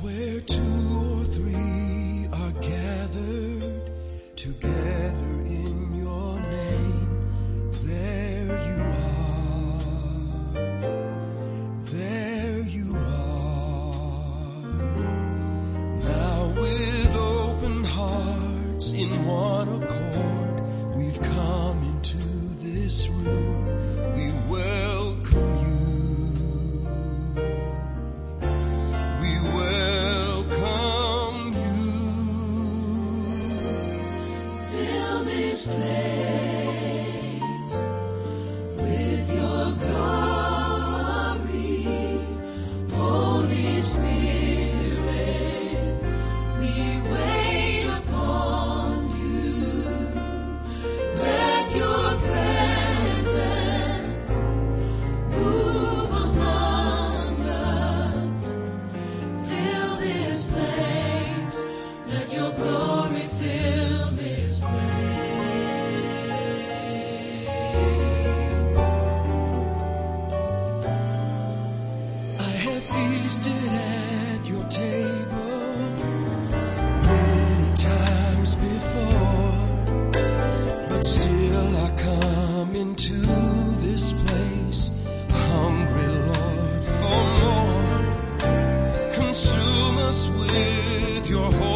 Where two or three are gathered together in your name, there you are. There you are. Now with open hearts in one accord, we've come into this room. We welcome you. Place with your glory, Holy Spirit, we wait upon you. Let your presence move among us. Fill this place. Let your glory fill this place. Feasted at your table many times before, but still I come into this place hungry, Lord, for more. Consume us with your